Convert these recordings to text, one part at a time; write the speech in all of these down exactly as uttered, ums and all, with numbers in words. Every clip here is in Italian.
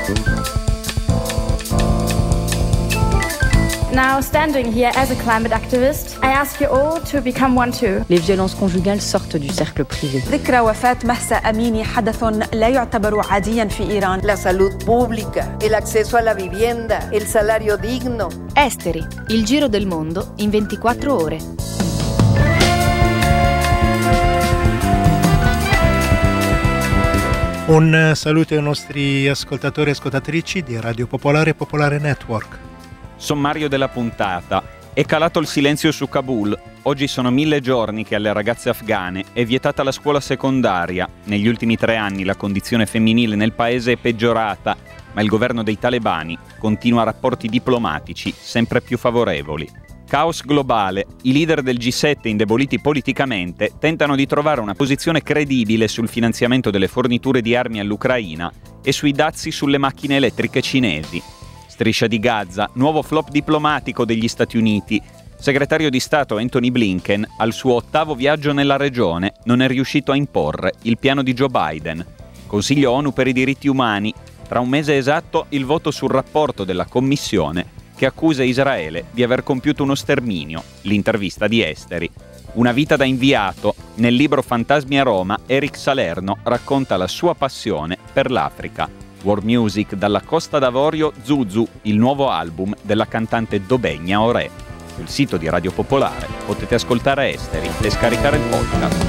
Now, standing here as a climate activist, I ask you all to become one too. Les violences conjugales sortent du cercle privé. ذكرى وفاة مهسا أميني حدث لا يعتبر عاديا في إيران. La salud pública, el acceso a la vivienda, el salario digno. Esteri, il giro del mondo in ventiquattro ore. Un saluto ai nostri ascoltatori e ascoltatrici di Radio Popolare e Popolare Network. Sommario della puntata. È calato il silenzio su Kabul. Oggi sono mille giorni che alle ragazze afghane è vietata la scuola secondaria. Negli ultimi tre anni la condizione femminile nel paese è peggiorata, ma il governo dei talebani continua rapporti diplomatici sempre più favorevoli. Caos globale. I leader del G sette, indeboliti politicamente, tentano di trovare una posizione credibile sul finanziamento delle forniture di armi all'Ucraina e sui dazi sulle macchine elettriche cinesi. Striscia di Gaza, nuovo flop diplomatico degli Stati Uniti. Segretario di Stato Anthony Blinken, al suo ottavo viaggio nella regione, non è riuscito a imporre il piano di Joe Biden. Consiglio ONU per i diritti umani. Tra un mese esatto il voto sul rapporto della Commissione che accusa Israele di aver compiuto uno sterminio. L'intervista di Esteri. Una vita da inviato. Nel libro Fantasmi a Roma, Eric Salerno racconta la sua passione per l'Africa. World Music dalla Costa d'Avorio, Zuzu, il nuovo album della cantante Dobegna Orè. Sul sito di Radio Popolare potete ascoltare Esteri e scaricare il podcast.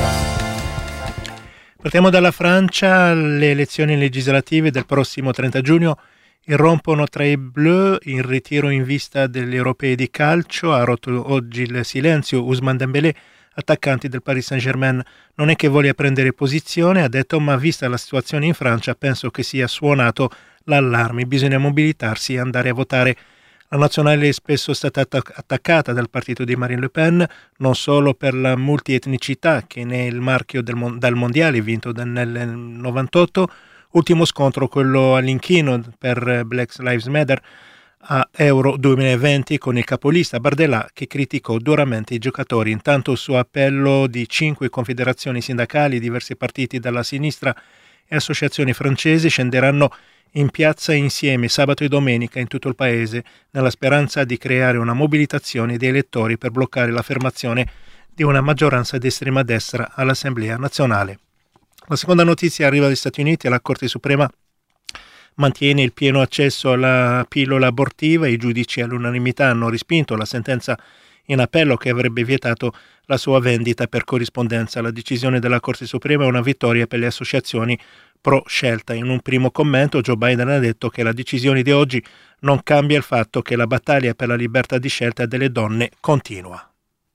Partiamo dalla Francia. Le elezioni legislative del prossimo trenta giugno irrompono tra i blu in ritiro in vista degli europei di calcio. Ha rotto oggi il silenzio Ousmane Dembélé, attaccante del Paris Saint-Germain. Non è che voglia prendere posizione, ha detto, ma vista la situazione in Francia penso che sia suonato l'allarme, bisogna mobilitarsi e andare a votare. La nazionale è spesso stata attaccata dal partito di Marine Le Pen, non solo per la multietnicità che ne è il marchio del mon- dal mondiale vinto nel novantotto, ultimo scontro quello all'inchino per Black Lives Matter a Euro duemilaventi con il capolista Bardella che criticò duramente i giocatori. Intanto su appello di cinque confederazioni sindacali, diversi partiti dalla sinistra e associazioni francesi scenderanno in piazza insieme sabato e domenica in tutto il paese nella speranza di creare una mobilitazione dei elettori per bloccare l'affermazione di una maggioranza di estrema destra all'Assemblea nazionale. La seconda notizia arriva dagli Stati Uniti. La Corte Suprema mantiene il pieno accesso alla pillola abortiva. I giudici all'unanimità hanno respinto la sentenza in appello che avrebbe vietato la sua vendita per corrispondenza. La decisione della Corte Suprema è una vittoria per le associazioni pro scelta. In un primo commento Joe Biden ha detto che la decisione di oggi non cambia il fatto che la battaglia per la libertà di scelta delle donne continua.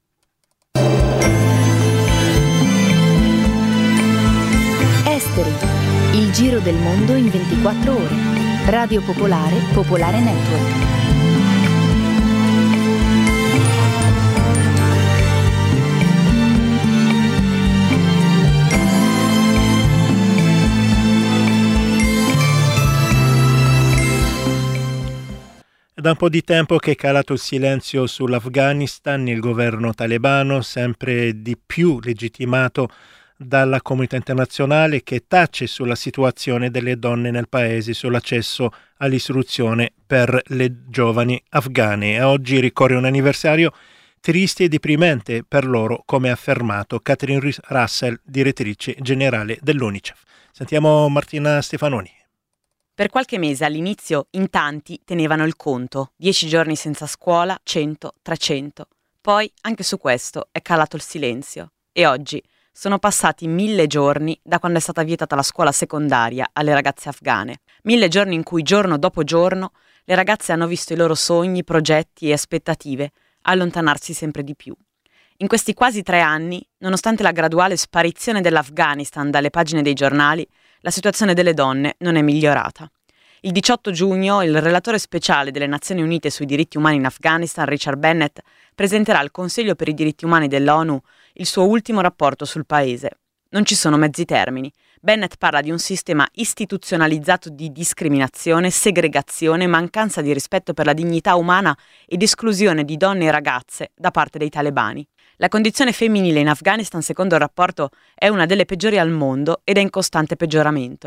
Esteri, il giro del mondo in ventiquattro ore. Radio Popolare, Popolare Network. È da un po' di tempo che è calato il silenzio sull'Afghanistan. Il governo talebano, sempre di più legittimato dalla comunità internazionale, che tace sulla situazione delle donne nel paese, sull'accesso all'istruzione per le giovani afghane. Oggi ricorre un anniversario triste e deprimente per loro, come ha affermato Catherine Russell, direttrice generale dell'UNICEF. Sentiamo Martina Stefanoni. Per qualche mese all'inizio in tanti tenevano il conto, dieci giorni senza scuola, cento, trecento. Poi anche su questo è calato il silenzio e oggi sono passati mille giorni da quando è stata vietata la scuola secondaria alle ragazze afghane. Mille giorni in cui giorno dopo giorno le ragazze hanno visto i loro sogni, progetti e aspettative allontanarsi sempre di più. In questi quasi tre anni, nonostante la graduale sparizione dell'Afghanistan dalle pagine dei giornali, la situazione delle donne non è migliorata. Il diciotto giugno il relatore speciale delle Nazioni Unite sui diritti umani in Afghanistan, Richard Bennett, presenterà al Consiglio per i diritti umani dell'ONU il suo ultimo rapporto sul paese. Non ci sono mezzi termini. Bennett parla di un sistema istituzionalizzato di discriminazione, segregazione, mancanza di rispetto per la dignità umana ed esclusione di donne e ragazze da parte dei talebani. La condizione femminile in Afghanistan, secondo il rapporto, è una delle peggiori al mondo ed è in costante peggioramento.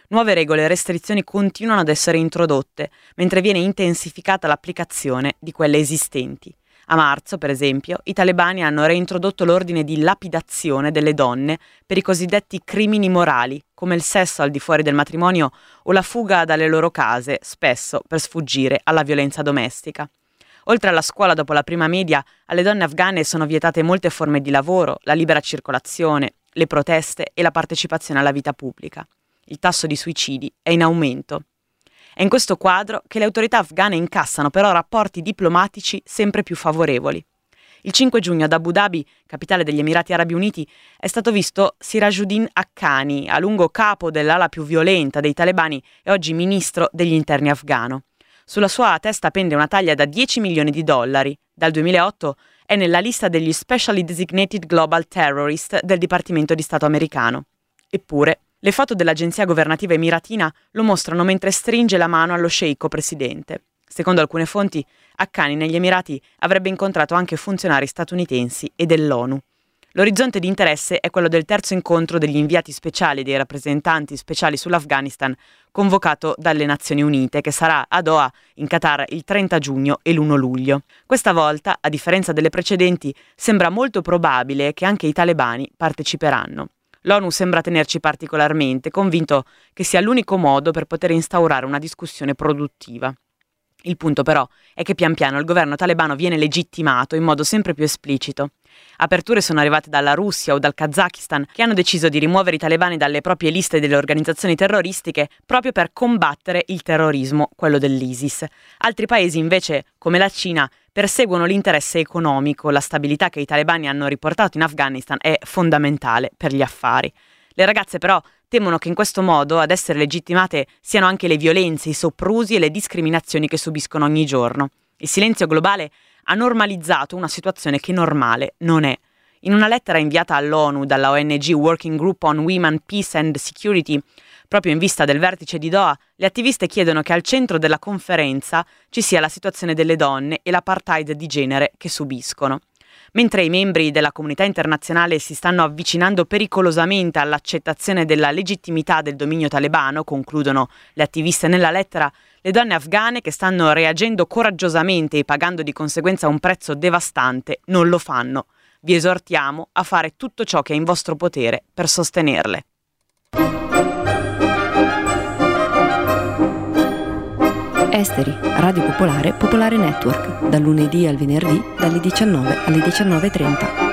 Nuove regole e restrizioni continuano ad essere introdotte, mentre viene intensificata l'applicazione di quelle esistenti. A marzo, per esempio, i talebani hanno reintrodotto l'ordine di lapidazione delle donne per i cosiddetti crimini morali, come il sesso al di fuori del matrimonio o la fuga dalle loro case, spesso per sfuggire alla violenza domestica. Oltre alla scuola dopo la prima media, alle donne afghane sono vietate molte forme di lavoro, la libera circolazione, le proteste e la partecipazione alla vita pubblica. Il tasso di suicidi è in aumento. È in questo quadro che le autorità afghane incassano però rapporti diplomatici sempre più favorevoli. Il cinque giugno ad Abu Dhabi, capitale degli Emirati Arabi Uniti, è stato visto Sirajuddin Haqqani, a lungo capo dell'ala più violenta dei talebani e oggi ministro degli interni afghano. Sulla sua testa pende una taglia da dieci milioni di dollari. Dal duemilaotto è nella lista degli Specially Designated Global Terrorist del Dipartimento di Stato americano. Eppure, le foto dell'agenzia governativa emiratina lo mostrano mentre stringe la mano allo sceicco presidente. Secondo alcune fonti, Haqqani negli Emirati avrebbe incontrato anche funzionari statunitensi e dell'ONU. L'orizzonte di interesse è quello del terzo incontro degli inviati speciali e dei rappresentanti speciali sull'Afghanistan convocato dalle Nazioni Unite, che sarà a Doha, in Qatar, il trenta giugno e l'primo luglio. Questa volta, a differenza delle precedenti, sembra molto probabile che anche i talebani parteciperanno. L'ONU sembra tenerci particolarmente, convinto che sia l'unico modo per poter instaurare una discussione produttiva. Il punto però è che pian piano il governo talebano viene legittimato in modo sempre più esplicito. Aperture sono arrivate dalla Russia o dal Kazakistan, che hanno deciso di rimuovere i talebani dalle proprie liste delle organizzazioni terroristiche proprio per combattere il terrorismo, quello dell'ISIS. Altri paesi invece, come la Cina, perseguono l'interesse economico. La stabilità che i talebani hanno riportato in Afghanistan è fondamentale per gli affari. Le ragazze però temono che in questo modo ad essere legittimate siano anche le violenze, i soprusi e le discriminazioni che subiscono ogni giorno. Il silenzio globale ha normalizzato una situazione che normale non è. In una lettera inviata all'ONU dalla O N G Working Group on Women, Peace and Security, proprio in vista del vertice di Doha, le attiviste chiedono che al centro della conferenza ci sia la situazione delle donne e l'apartheid di genere che subiscono. Mentre i membri della comunità internazionale si stanno avvicinando pericolosamente all'accettazione della legittimità del dominio talebano, concludono le attiviste nella lettera, le donne afghane che stanno reagendo coraggiosamente e pagando di conseguenza un prezzo devastante non lo fanno. Vi esortiamo a fare tutto ciò che è in vostro potere per sostenerle. Esteri, Radio Popolare, Popolare Network, dal lunedì al venerdì, dalle diciannove alle diciannove e trenta.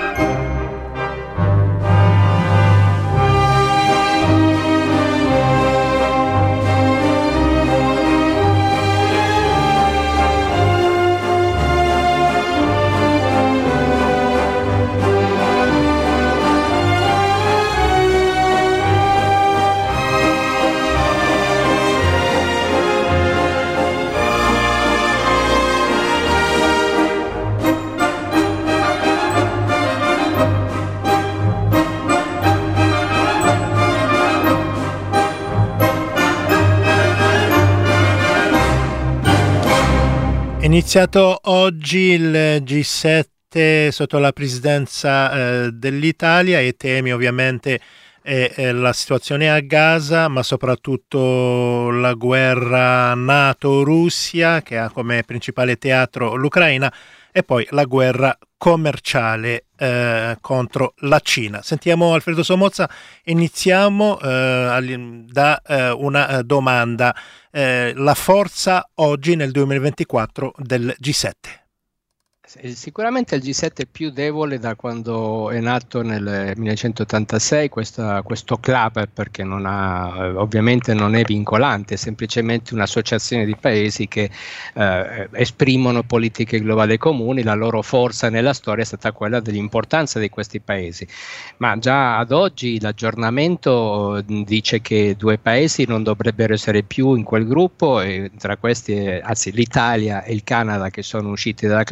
È iniziato oggi il G sette sotto la presidenza eh, dell'Italia e temi ovviamente è, è la situazione a Gaza, ma soprattutto la guerra NATO-Russia che ha come principale teatro l'Ucraina e poi la guerra commerciale eh, contro la Cina. Sentiamo Alfredo Somozza, iniziamo eh, da eh, una domanda. Eh, la forza oggi nel duemilaventiquattro del G sette? Sicuramente il G sette è più debole da quando è nato nel millenovecentottantasei, questa, questo club, perché non ha, ovviamente non è vincolante, è semplicemente un'associazione di paesi che eh, esprimono politiche globali comuni. La loro forza nella storia è stata quella dell'importanza di questi paesi, ma già ad oggi l'aggiornamento dice che due paesi non dovrebbero essere più in quel gruppo, e tra questi, anzi l'Italia e il Canada che sono usciti dalla classifica,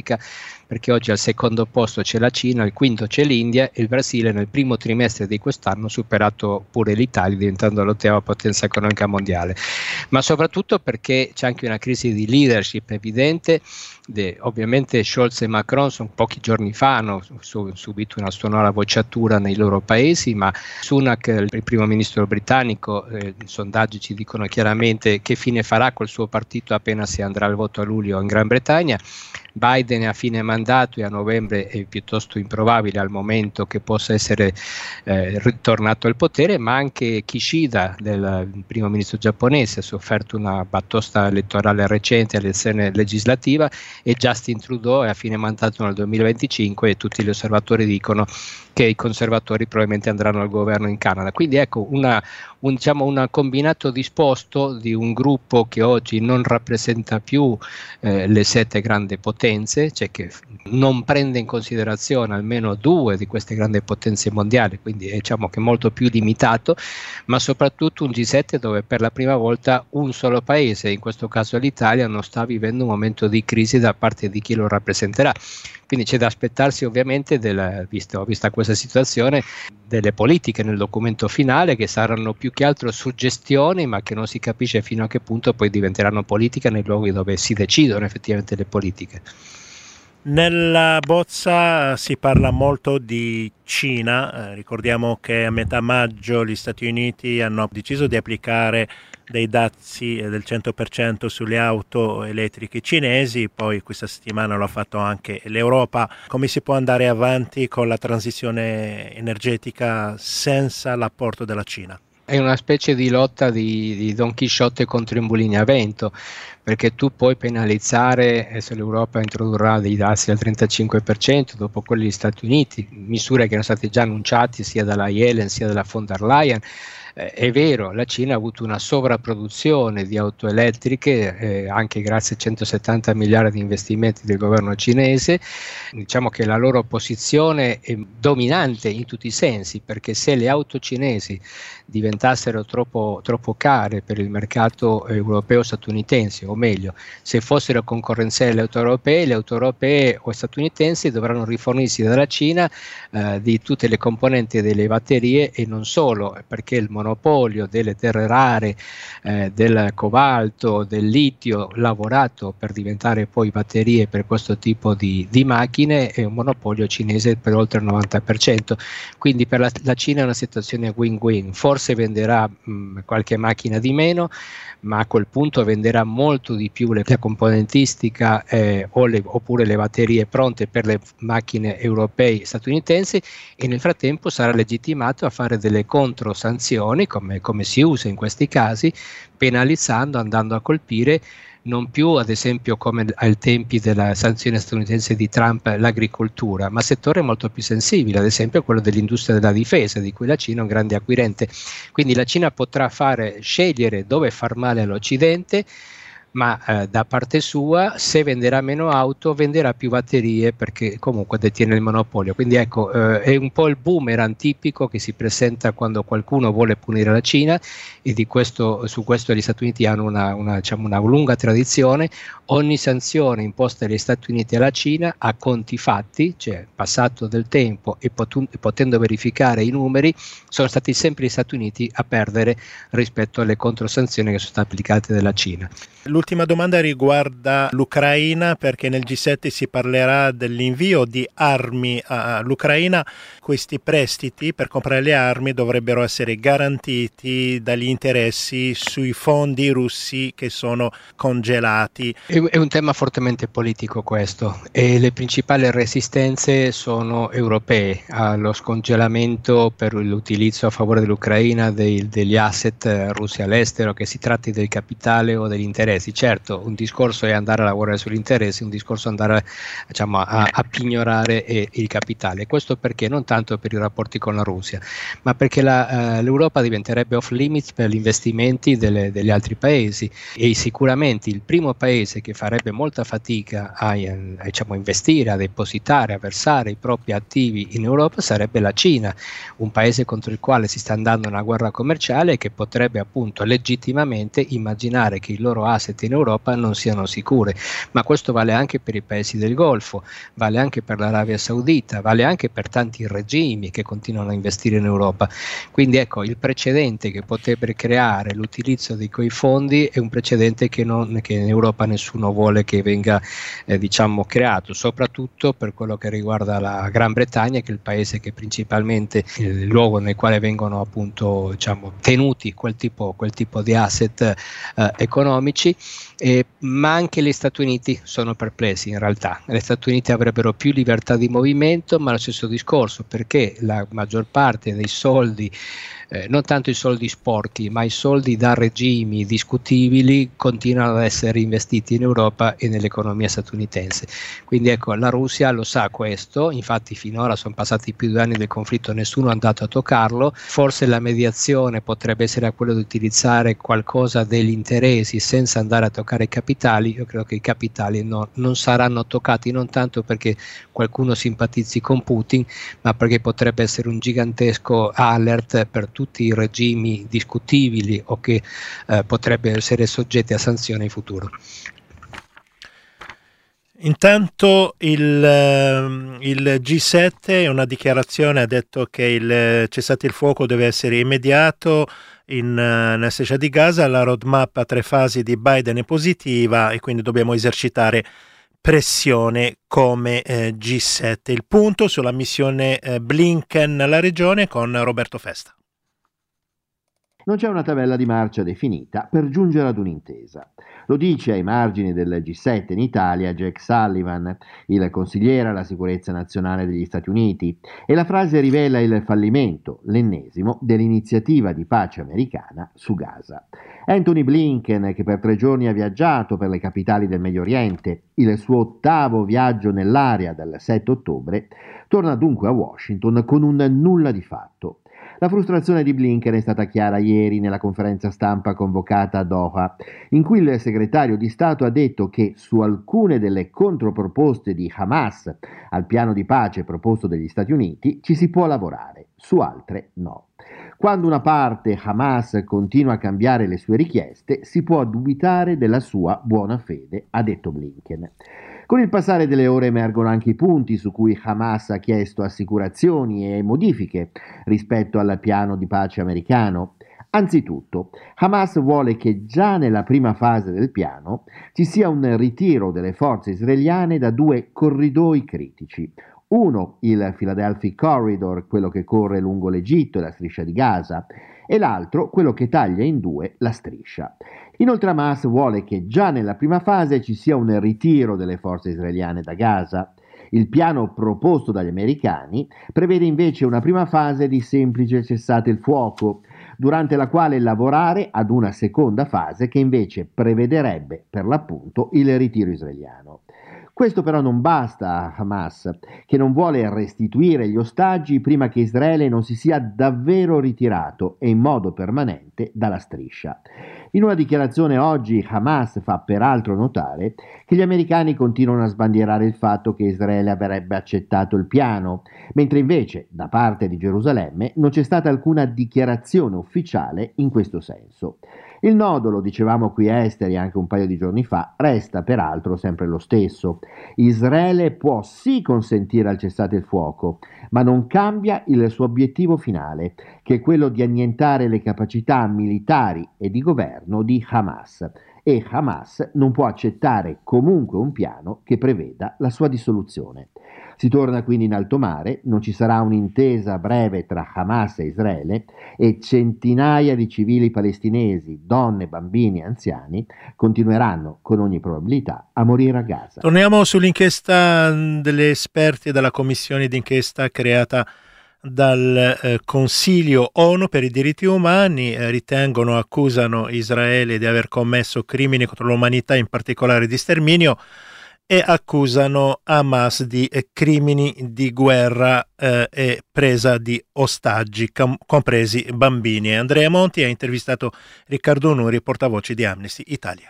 Africa, perché oggi al secondo posto c'è la Cina, al quinto c'è l'India e il Brasile nel primo trimestre di quest'anno ha superato pure l'Italia, diventando l'ottava potenza economica mondiale. Ma soprattutto perché c'è anche una crisi di leadership evidente. De, ovviamente Scholz e Macron sono pochi giorni fa hanno su, subito una sonora bocciatura nei loro paesi, ma Sunak, il primo ministro britannico, eh, i sondaggi ci dicono chiaramente che fine farà col suo partito appena si andrà al voto a luglio in Gran Bretagna. Biden a fine mandato e a novembre è piuttosto improbabile al momento che possa essere eh, ritornato al potere, ma anche Kishida, del primo ministro giapponese, ha sofferto una batosta elettorale recente all'elezione legislativa, e Justin Trudeau è a fine mandato nel duemilaventicinque e tutti gli osservatori dicono che i conservatori probabilmente andranno al governo in Canada. Quindi ecco una, un, diciamo, un combinato disposto di un gruppo che oggi non rappresenta più eh, le sette grandi potenze, cioè che non prende in considerazione almeno due di queste grandi potenze mondiali, quindi è, diciamo che molto più limitato, ma soprattutto un G sette dove per la prima volta un solo paese, in questo caso l'Italia, non sta vivendo un momento di crisi da parte di chi lo rappresenterà. Quindi c'è da aspettarsi ovviamente, della, visto, vista questa situazione, delle politiche nel documento finale che saranno più che altro suggestioni, ma che non si capisce fino a che punto poi diventeranno politica nei luoghi dove si decidono effettivamente le politiche. Nella bozza si parla molto di Cina, eh, ricordiamo che a metà maggio gli Stati Uniti hanno deciso di applicare dei dazi del cento per cento sulle auto elettriche cinesi, poi questa settimana lo ha fatto anche l'Europa. Come si può andare avanti con la transizione energetica senza l'apporto della Cina? È una specie di lotta di, di Don Chisciotte contro i mulini a vento, perché tu puoi penalizzare, se l'Europa introdurrà dei dazi al trentacinque per cento, dopo quelli degli Stati Uniti, misure che erano state già annunciate sia dalla Yellen sia dalla von der Leyen. Eh, è vero, la Cina ha avuto una sovrapproduzione di auto elettriche, eh, anche grazie a centosettanta miliardi di investimenti del governo cinese. Diciamo che la loro posizione è dominante in tutti i sensi, perché se le auto cinesi diventassero troppo, troppo care per il mercato europeo statunitense, o meglio, se fossero concorrenziali alle auto europee, le auto europee o statunitensi dovranno rifornirsi dalla Cina eh, di tutte le componenti delle batterie, e non solo, perché il monopolio delle terre rare, eh, del cobalto, del litio lavorato per diventare poi batterie per questo tipo di, di macchine è un monopolio cinese per oltre il novanta per cento. Quindi per la, la Cina è una situazione win-win. Forse venderà mh, qualche macchina di meno, ma a quel punto venderà molto di più le, la componentistica eh, o le, oppure le batterie pronte per le macchine europee e statunitensi, e nel frattempo sarà legittimato a fare delle controsanzioni, come, come si usa in questi casi, penalizzando, andando a colpire non più ad esempio come ai tempi della sanzione statunitense di Trump l'agricoltura, ma settore molto più sensibile, ad esempio quello dell'industria della difesa, di cui la Cina è un grande acquirente. Quindi la Cina potrà fare scegliere dove far male all'Occidente, ma eh, da parte sua, se venderà meno auto, venderà più batterie, perché comunque detiene il monopolio. Quindi ecco, eh, è un po' il boomerang tipico che si presenta quando qualcuno vuole punire la Cina, e di questo, su questo gli Stati Uniti hanno una, una, diciamo, una lunga tradizione. Ogni sanzione imposta dagli Stati Uniti alla Cina ha conti fatti, cioè passato del tempo e potu- potendo verificare i numeri, sono stati sempre gli Stati Uniti a perdere rispetto alle controsanzioni che sono state applicate dalla Cina. L'ultima domanda riguarda l'Ucraina, perché nel G sette si parlerà dell'invio di armi all'Ucraina. Questi prestiti per comprare le armi dovrebbero essere garantiti dagli interessi sui fondi russi che sono congelati. È un tema fortemente politico questo, e le principali resistenze sono europee allo scongelamento per l'utilizzo a favore dell'Ucraina dei, degli asset russi all'estero, che si tratti del capitale o degli interessi. Certo, un discorso è andare a lavorare sugli interessi, un discorso è andare, diciamo, a, a pignorare eh, il capitale. Questo perché? Non tanto per i rapporti con la Russia, ma perché la, uh, l'Europa diventerebbe off limits per gli investimenti delle, degli altri paesi, e sicuramente il primo paese che farebbe molta fatica a, a diciamo, investire, a depositare, a versare i propri attivi in Europa sarebbe la Cina, un paese contro il quale si sta andando una guerra commerciale, che potrebbe appunto legittimamente immaginare che i loro asset sette in Europa non siano sicure, ma questo vale anche per i paesi del Golfo, vale anche per l'Arabia Saudita, vale anche per tanti regimi che continuano a investire in Europa. Quindi ecco, il precedente che potrebbe creare l'utilizzo di quei fondi è un precedente che, non, che in Europa nessuno vuole che venga eh, diciamo creato, soprattutto per quello che riguarda la Gran Bretagna, che è il paese che principalmente il luogo nel quale vengono appunto diciamo tenuti quel tipo, quel tipo di asset eh, economici, eh, ma anche gli Stati Uniti sono perplessi in realtà. Gli Stati Uniti avrebbero più libertà di movimento, ma lo stesso discorso, perché la maggior parte dei soldi, Eh, non tanto i soldi sporchi, ma i soldi da regimi discutibili continuano ad essere investiti in Europa e nell'economia statunitense. Quindi ecco, la Russia lo sa questo, infatti finora sono passati più di due anni del conflitto, nessuno è andato a toccarlo. Forse la mediazione potrebbe essere quella di utilizzare qualcosa degli interessi senza andare a toccare i capitali. Io credo che i capitali no, non saranno toccati, non tanto perché qualcuno simpatizzi con Putin, ma perché potrebbe essere un gigantesco alert per tutti i regimi discutibili o che eh, potrebbero essere soggetti a sanzioni in futuro. Intanto il, il G sette in una dichiarazione ha detto che il cessate il fuoco deve essere immediato in, nella striscia di Gaza. La roadmap a tre fasi di Biden è positiva e quindi dobbiamo esercitare pressione come eh, G sette. Il punto sulla missione eh, Blinken alla regione con Roberto Festa. Non c'è una tabella di marcia definita per giungere ad un'intesa. Lo dice ai margini del G sette in Italia Jake Sullivan, il consigliere alla sicurezza nazionale degli Stati Uniti, e la frase rivela il fallimento, l'ennesimo, dell'iniziativa di pace americana su Gaza. Antony Blinken, che per tre giorni ha viaggiato per le capitali del Medio Oriente, il suo ottavo viaggio nell'area dal sette ottobre, torna dunque a Washington con un nulla di fatto. La frustrazione di Blinken è stata chiara ieri nella conferenza stampa convocata a Doha, in cui il segretario di Stato ha detto che su alcune delle controproposte di Hamas al piano di pace proposto dagli Stati Uniti ci si può lavorare, su altre no. Quando una parte, Hamas, continua a cambiare le sue richieste, si può dubitare della sua buona fede, ha detto Blinken. Con il passare delle ore emergono anche i punti su cui Hamas ha chiesto assicurazioni e modifiche rispetto al piano di pace americano. Anzitutto, Hamas vuole che già nella prima fase del piano ci sia un ritiro delle forze israeliane da due corridoi critici. Uno, il Philadelphia Corridor, quello che corre lungo l'Egitto e la striscia di Gaza, e l'altro, quello che taglia in due la striscia. Inoltre Hamas vuole che già nella prima fase ci sia un ritiro delle forze israeliane da Gaza. Il piano proposto dagli americani prevede invece una prima fase di semplice cessate il fuoco, durante la quale lavorare ad una seconda fase che invece prevederebbe per l'appunto il ritiro israeliano. Questo però non basta a Hamas, che non vuole restituire gli ostaggi prima che Israele non si sia davvero ritirato e in modo permanente dalla striscia. In una dichiarazione oggi Hamas fa peraltro notare che gli americani continuano a sbandierare il fatto che Israele avrebbe accettato il piano, mentre invece da parte di Gerusalemme non c'è stata alcuna dichiarazione ufficiale in questo senso. Il nodo, lo dicevamo qui a Esteri anche un paio di giorni fa, resta peraltro sempre lo stesso. Israele può sì consentire al cessate il fuoco, ma non cambia il suo obiettivo finale, che è quello di annientare le capacità militari e di governo di Hamas. E Hamas non può accettare comunque un piano che preveda la sua dissoluzione. Si torna quindi in alto mare, non ci sarà un'intesa breve tra Hamas e Israele e centinaia di civili palestinesi, donne, bambini e anziani continueranno con ogni probabilità a morire a Gaza. Torniamo sull'inchiesta delle esperti della commissione d'inchiesta creata dal eh, Consiglio ONU per i diritti umani. Eh, ritengono, accusano Israele di aver commesso crimini contro l'umanità, in particolare di sterminio, e accusano Hamas di eh, crimini di guerra eh, e presa di ostaggi, com- compresi bambini. Andrea Monti ha intervistato Riccardo Nuri, portavoce di Amnesty Italia.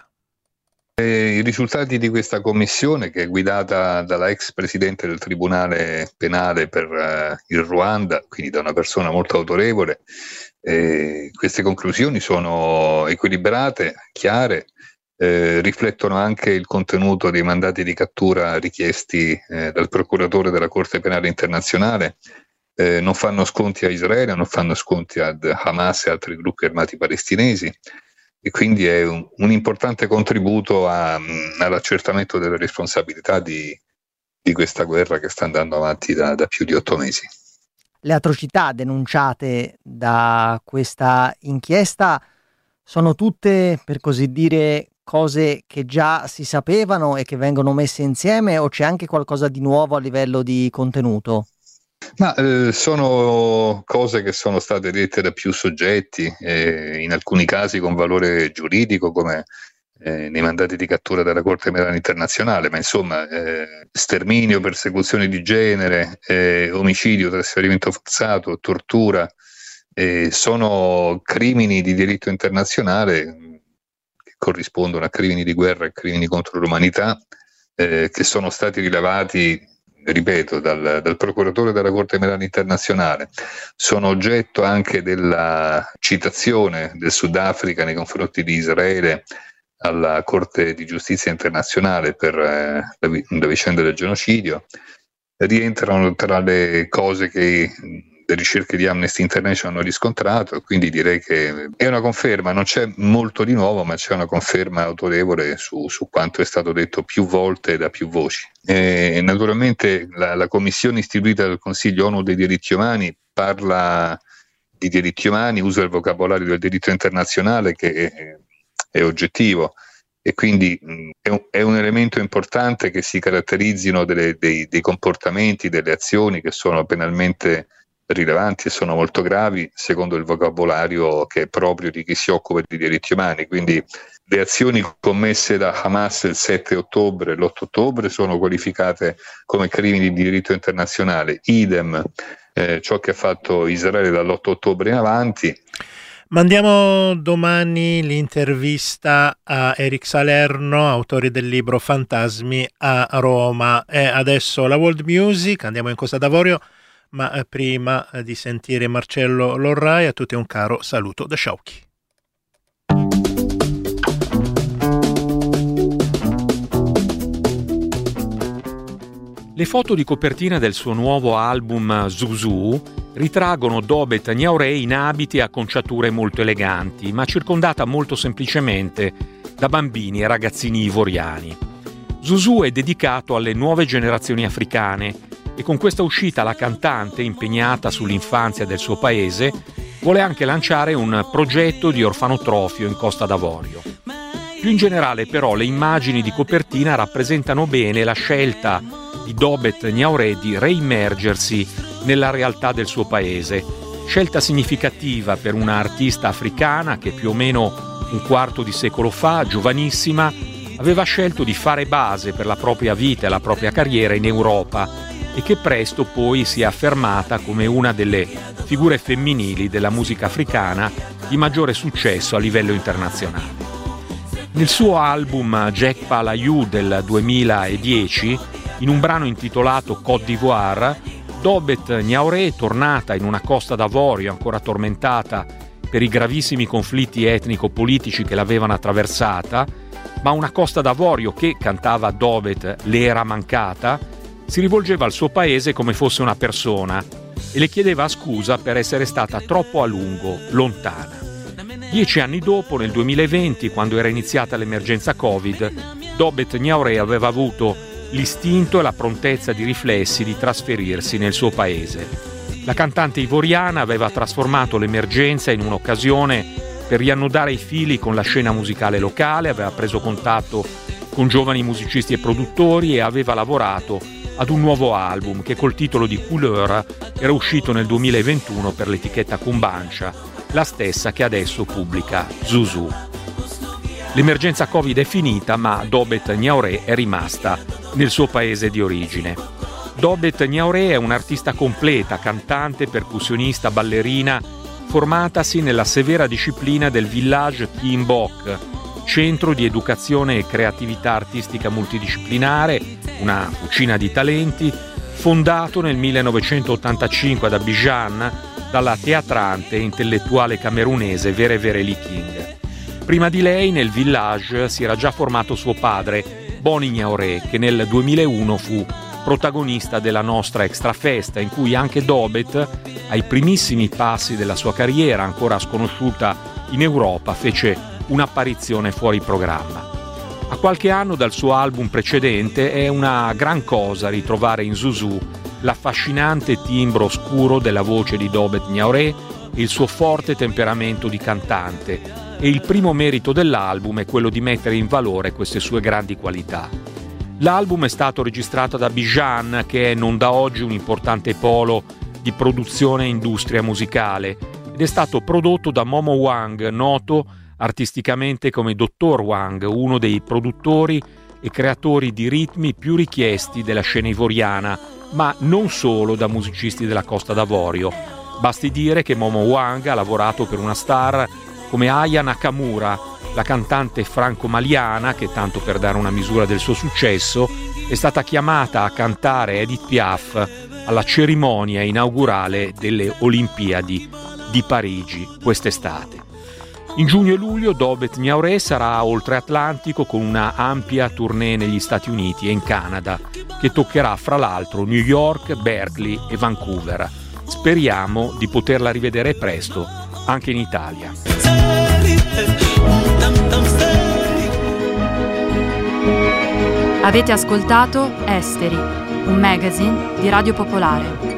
I risultati di questa commissione, che è guidata dalla ex presidente del Tribunale Penale per uh, il Ruanda, quindi da una persona molto autorevole, eh, queste conclusioni sono equilibrate, chiare eh, riflettono anche il contenuto dei mandati di cattura richiesti eh, dal procuratore della Corte Penale Internazionale, eh, non fanno sconti a Israele, non fanno sconti ad Hamas e altri gruppi armati palestinesi, e quindi è un, un importante contributo a, all'accertamento delle responsabilità di, di questa guerra che sta andando avanti da, da più di otto mesi. Le atrocità denunciate da questa inchiesta sono tutte, per così dire, cose che già si sapevano e che vengono messe insieme, o c'è anche qualcosa di nuovo a livello di contenuto? Ma eh, sono cose che sono state dette da più soggetti, eh, in alcuni casi con valore giuridico, come eh, nei mandati di cattura della Corte Penale Internazionale, ma insomma eh, sterminio, persecuzione di genere, eh, omicidio, trasferimento forzato, tortura, eh, sono crimini di diritto internazionale che corrispondono a crimini di guerra e crimini contro l'umanità, eh, che sono stati rilevati, ripeto, dal, dal procuratore della Corte Penale Internazionale, sono oggetto anche della citazione del Sudafrica nei confronti di Israele alla Corte di Giustizia Internazionale per eh, la, la vicenda del genocidio. Rientrano tra le cose che le ricerche di Amnesty International hanno riscontrato, quindi direi che è una conferma, non c'è molto di nuovo, ma c'è una conferma autorevole su, su quanto è stato detto più volte da più voci. E naturalmente la, la commissione istituita dal Consiglio ONU dei diritti umani parla di diritti umani, usa il vocabolario del diritto internazionale che è, è oggettivo, e quindi mh, è, un, è un elemento importante che si caratterizzino delle, dei, dei comportamenti, delle azioni che sono penalmente rilevanti e sono molto gravi secondo il vocabolario che è proprio di chi si occupa di diritti umani. Quindi le azioni commesse da Hamas il sette ottobre e l'otto ottobre sono qualificate come crimini di diritto internazionale, idem eh, ciò che ha fatto Israele dall'otto ottobre in avanti. Mandiamo domani l'intervista a Eric Salerno, autore del libro Fantasmi a Roma. E adesso la World Music, andiamo in Costa d'Avorio, ma prima di sentire Marcello Lorrai, a tutti un caro saluto da Sciauchi. Le foto di copertina del suo nuovo album Zuzu ritraggono Dobet Niauré in abiti e acconciature molto eleganti, ma circondata molto semplicemente da bambini e ragazzini ivoriani. Zuzu è dedicato alle nuove generazioni africane e con questa uscita la cantante, impegnata sull'infanzia del suo paese, vuole anche lanciare un progetto di orfanotrofio in Costa d'Avorio. Più in generale, però, le immagini di copertina rappresentano bene la scelta di Dobet Niauré di reimmergersi nella realtà del suo paese, scelta significativa per una artista africana che più o meno un quarto di secolo fa, giovanissima, aveva scelto di fare base per la propria vita e la propria carriera in Europa e che presto poi si è affermata come una delle figure femminili della musica africana di maggiore successo a livello internazionale. Nel suo album Jack Palayou del duemiladieci, in un brano intitolato Côte d'Ivoire, Dobet Niauré, tornata in una Costa d'Avorio ancora tormentata per i gravissimi conflitti etnico-politici che l'avevano attraversata, ma una Costa d'Avorio che, cantava Dobet, le era mancata, si rivolgeva al suo paese come fosse una persona e le chiedeva scusa per essere stata troppo a lungo lontana. Dieci anni dopo, nel duemilaventi, quando era iniziata l'emergenza Covid, Dobet Niauré aveva avuto l'istinto e la prontezza di riflessi di trasferirsi nel suo paese. La cantante ivoriana aveva trasformato l'emergenza in un'occasione per riannodare i fili con la scena musicale locale, aveva preso contatto con giovani musicisti e produttori e aveva lavorato ad un nuovo album che col titolo di Couleur era uscito nel duemilaventuno per l'etichetta Kumbansha, la stessa che adesso pubblica Zuzu. L'emergenza Covid è finita, ma Dobet Niauré è rimasta nel suo paese di origine. Dobet Niauré è un'artista completa, cantante, percussionista, ballerina, formatasi nella severa disciplina del Village Kimbok, centro di educazione e creatività artistica multidisciplinare, una cucina di talenti, fondato nel millenovecentottantacinque ad Abidjan dalla teatrante e intellettuale camerunese Vere Vere Ly King. Prima di lei nel village si era già formato suo padre, Boni Gnauré, che nel duemilauno fu protagonista della nostra extrafesta, in cui anche Dobet, ai primissimi passi della sua carriera, ancora sconosciuta in Europa, fece un'apparizione fuori programma. A qualche anno dal suo album precedente è una gran cosa ritrovare in Zouzou l'affascinante timbro oscuro della voce di Dobet Gnauré e il suo forte temperamento di cantante, e il primo merito dell'album è quello di mettere in valore queste sue grandi qualità. L'album è stato registrato ad Abidjan, che è non da oggi un importante polo di produzione e industria musicale, ed è stato prodotto da Momo Wang, noto artisticamente come Dottor Wang, uno dei produttori e creatori di ritmi più richiesti della scena ivoriana, ma non solo da musicisti della Costa d'Avorio. Basti dire che Momo Wang ha lavorato per una star come Aya Nakamura, la cantante franco-maliana che, tanto per dare una misura del suo successo, è stata chiamata a cantare Edith Piaf alla cerimonia inaugurale delle Olimpiadi di Parigi quest'estate. In giugno e luglio Dobet Gnauré sarà oltre Atlantico con una ampia tournée negli Stati Uniti e in Canada, che toccherà fra l'altro New York, Berkeley e Vancouver. Speriamo di poterla rivedere presto anche in Italia. Avete ascoltato Esteri, un magazine di Radio Popolare.